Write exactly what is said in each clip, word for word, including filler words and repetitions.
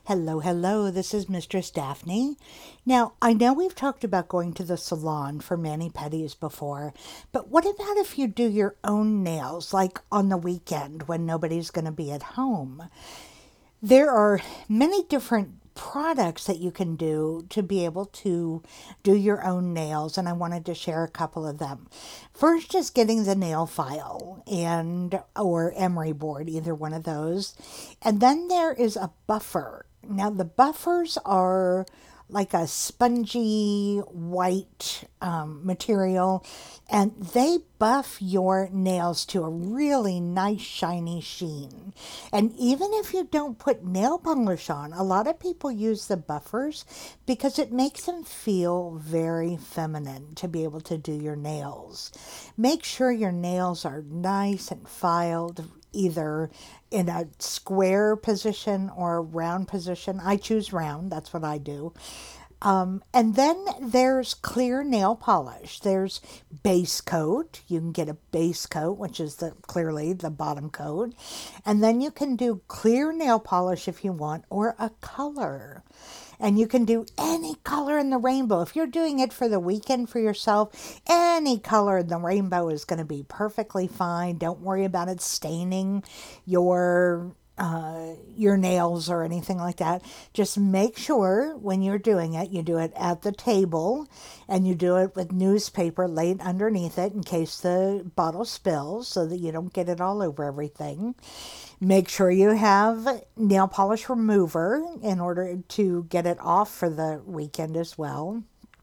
Hello, hello, this is Mistress Daphne. Now, I know we've talked about going to the salon for mani-pedis before, but what about if you do your own nails, like on the weekend when nobody's going to be at home? There are many different products that you can do to be able to do your own nails, and I wanted to share a couple of them. First is getting the nail file and or emery board, either one of those. And then there is a buffer. Now the buffers are like a spongy white um, material, and they buff your nails to a really nice shiny sheen. And even if you don't put nail polish on, a lot of people use the buffers because it makes them feel very feminine to be able to do your nails. Make sure your nails are nice and filed, either in a square position or a round position. I choose round, that's what I do. Um, and then there's clear nail polish. There's base coat. You can get a base coat, which is the clearly the bottom coat. And then you can do clear nail polish if you want, or a color. And you can do any color in the rainbow. If you're doing it for the weekend for yourself, any color in the rainbow is going to be perfectly fine. Don't worry about it staining your uh, your nails or anything like that. Just make sure when you're doing it, you do it at the table and you do it with newspaper laid underneath it in case the bottle spills so that you don't get it all over everything. Make sure you have nail polish remover in order to get it off for the weekend as well.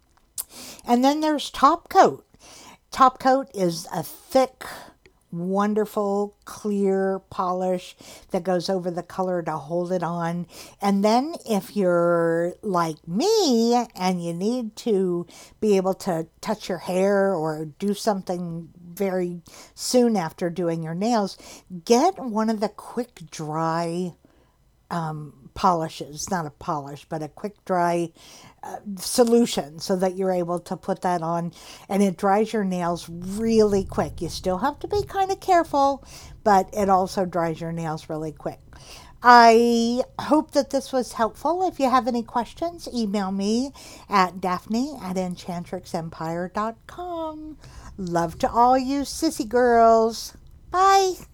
And then there's top coat. Top coat is a thick, wonderful, clear polish that goes over the color to hold it on. And then if you're like me and you need to be able to touch your hair or do something very soon after doing your nails, get one of the quick dry um, polishes, not a polish, but a quick dry uh, solution so that you're able to put that on and it dries your nails really quick. You still have to be kind of careful, but it also dries your nails really quick. I hope that this was helpful. If you have any questions, email me at Daphne at enchantrix empire dot com. Love to all you sissy girls. Bye.